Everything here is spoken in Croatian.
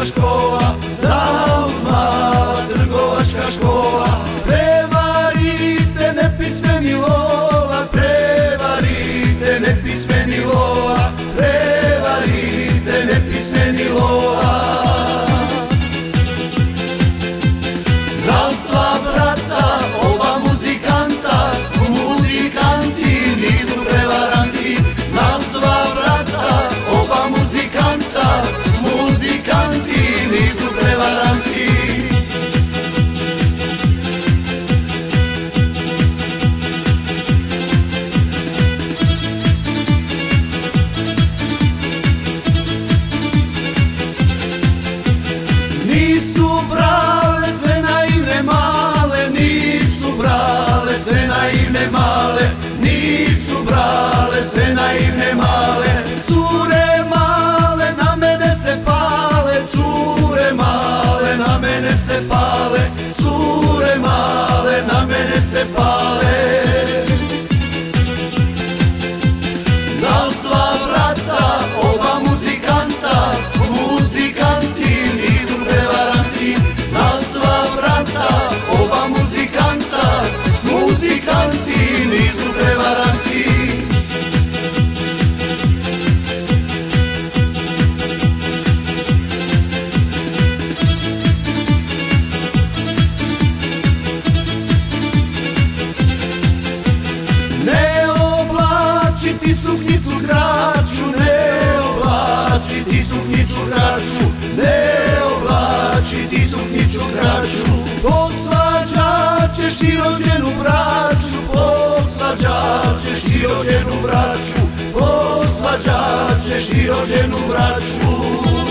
škola, zauma trgovačka škola. Prevarite nepismeni lola, prevarite nepismeni lola, prevarite nepismeni lola. Nas dva brata, oba muzikanta, muzikanti nisu prevaranti. Nas dva brata, oba muzikanta, muzikanti nisu prevaranti. Nisu brale sve naivne male, nisu brale sve naivne male, nisu brale sve naivne male. Cure male na mene se pale, cure male na mene se pale, cure male na mene se pale. Nas dva brata, oba muzikanta, muzikanti nisu prevaranti. Nas dva brata, oba muzikanta, muzikanti nisu prevaranti. Ne oblačiti suknjicu kraću, ne oblačiti suknjicu kraću, ne oblačiti suknjicu kraću. Posvađaćeš i rođenu braću, posvađaćeš i rođenu braću, posvađaćeš i rođenu braću.